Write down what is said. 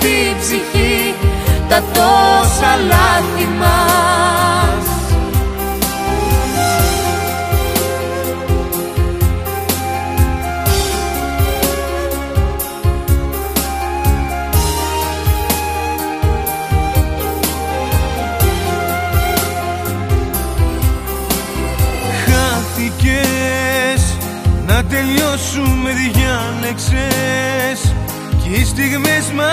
στην ψυχή τα τόσα λάθη μας. Χάθηκες, να τελειώσουμε διάλεξες κι οι στιγμές μας